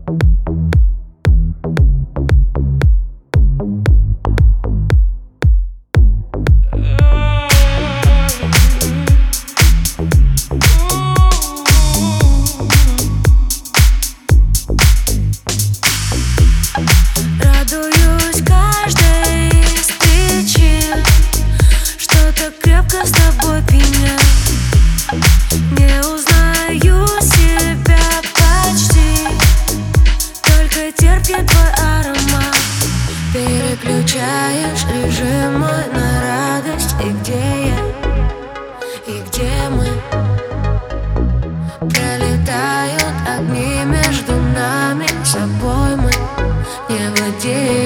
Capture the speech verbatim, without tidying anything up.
Радуюсь каждой встрече, что-то крепко с тобой пьянят. Не узнаю себя почти, только терпит твой аромат. Переключаешь режим мой на радость. И где я, и где мы? Пролетают огни между нами, собой мы не владеем.